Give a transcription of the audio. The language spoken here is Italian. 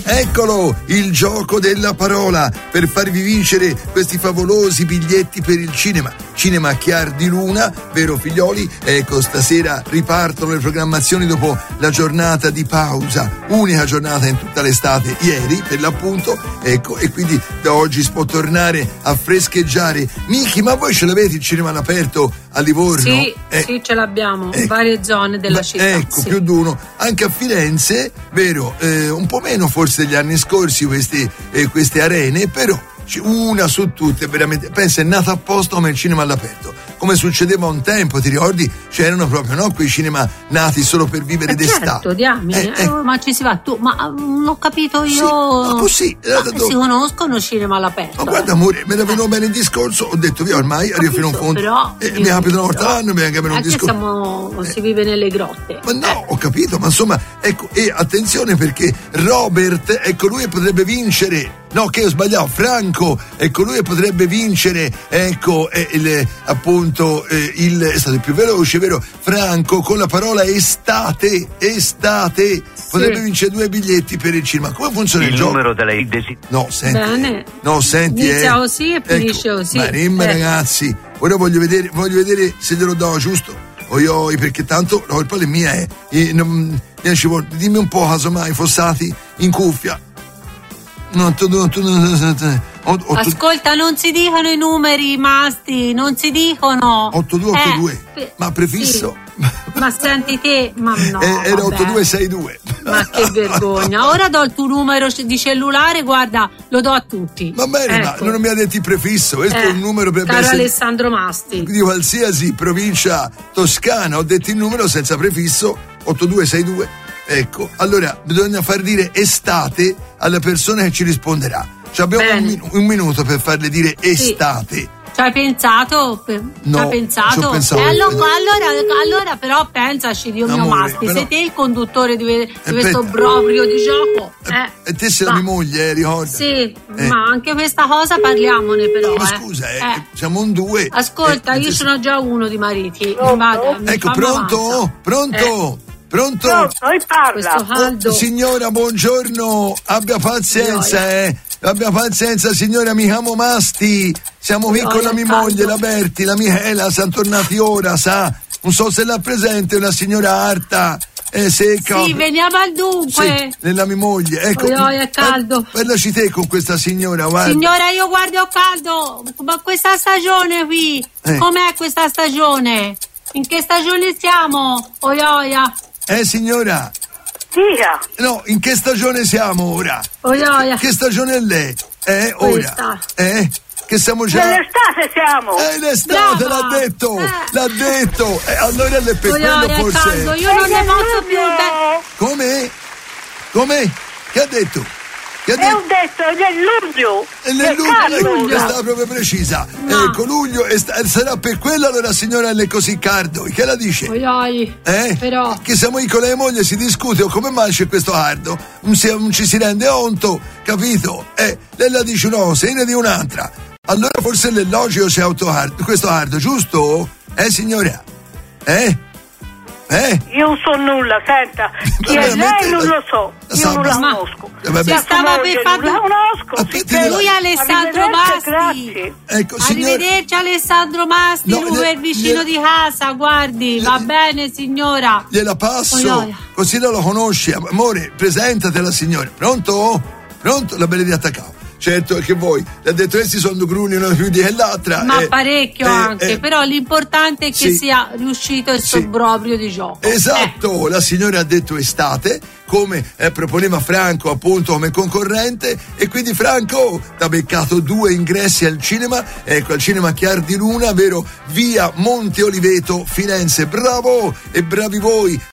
Eccolo, il gioco della parola per farvi vincere questi favolosi biglietti per il cinema. Cinema Chiar di Luna, vero figlioli? Ecco, stasera ripartono le programmazioni dopo la giornata di pausa, unica giornata in tutta l'estate, ieri per l'appunto, ecco, e quindi da oggi si può tornare a frescheggiare. Miki, ma voi ce l'avete il cinema all'aperto a Livorno? Sì, sì, ce l'abbiamo in varie zone della città. Ecco, sì. Più di uno, anche a Firenze, vero? Un po' meno forse degli anni scorsi queste arene, però una su tutte, veramente, pensa, è nata apposta come il cinema all'aperto, come succedeva un tempo, ti ricordi? C'erano proprio, no, quei cinema nati solo per vivere d'estate. Certo, diamine, ma ci si va, tu, ma non ho capito io. Sì, ma così, si conoscono cinema all'aperto. Ma guarda amore, me ne venuto bene il discorso, ho detto via ormai arrivo fino a un fondo. Però, mi capita una volta l'anno, mi capita un discorso. Si vive nelle grotte. Ma no, ho capito, ma insomma, ecco, e attenzione perché Robert, ecco, lui potrebbe vincere. No, che ho sbagliato, Franco, ecco, lui potrebbe vincere, ecco, appunto, è stato il più veloce, vero? Franco, con la parola estate, potrebbe vincere 2 biglietti per il cinema. Come funziona il gioco? Numero della desiderazione. No, senti. Bene. No, senti. Inizia così e finisce così. Ma ragazzi, ora voglio vedere se te lo do, giusto? Oi, perché tanto la colpa è mia, dimmi un po', casomai, fossati in cuffia. Ascolta, non si dicono i numeri, Masti, non si dicono. 8282, ma prefisso. Sì. Ma senti te, ma no. Era 8262. Ma che vergogna. Ora do il tuo numero di cellulare, guarda, lo do a tutti. Va bene, ecco. Ma non mi ha detto il prefisso, questo è un numero per caro Alessandro Masti. Di qualsiasi provincia toscana, ho detto il numero senza prefisso, 8262. Ecco, allora bisogna far dire estate alla persona che ci risponderà. Ci abbiamo un minuto per farle dire estate. Sì. Ci hai pensato? No, ci hai pensato? Ci ho pensato. Allora però pensaci, Dio mio Masti, sei te il conduttore di questo obbrobrio di gioco. E te sei la mia moglie, ricorda? Sì, ma anche questa cosa parliamone però. Ma scusa, siamo un 2. Ascolta, io sono già uno di mariti. Ecco, pronto? Pronto? Pronto? Parla. Signora, buongiorno. Abbia pazienza, Abbia pazienza, signora, mi chiamo Masti. Siamo qui con la mia moglie, la Berti, la Michela, sono tornati ora, sa? Non so se la presente, una signora arta. Secca. Sì, veniamo al dunque. Sì, nella mia moglie. Ecco, è caldo. Parlaci te con questa signora, guarda. Signora, io guardo caldo. Ma questa stagione qui, com'è questa stagione? In che stagione siamo? Oioia. Signora? Dica. No, in che stagione siamo ora? Oioia. Che stagione è lei? Ora? Che siamo già... Nell'estate siamo. L'estate, l'ha detto. Allora è per quello forse... Caldo. Io non ne posso più... Come? Che ha detto? Ho detto nel luglio. Stava proprio precisa. No. Ecco, luglio sarà per quello, allora signora è così caldo. Che la dice? Però che siamo io con la moglie, si discute come mai c'è questo ardo, non ci si rende conto, capito? Lei la dice no, se ne di un'altra. Allora forse l'elogio c'è questo ardo, giusto? Signora? Io non so nulla, senta. Chi è lei non lo so. Io non la conosco. Stava per fare. Lui è Alessandro Masti. Ecco, signora. Arrivederci Alessandro Masti, lui è il vicino di casa, guardi, va bene signora. Gliela passo, così non lo conosci. Amore, presentatela signora. Pronto? La benedetta Cao. Certo, che voi, le ha detto questi sono 2 gruni, una più di l'altra. Ma parecchio anche, però l'importante è che sia riuscito il sobbrobrio di gioco. Esatto, la signora ha detto estate, come proponeva Franco appunto come concorrente, e quindi Franco ha beccato 2 ingressi al cinema, ecco, al cinema Chiar di Luna, vero, via Monte Oliveto, Firenze. Bravo e bravi voi.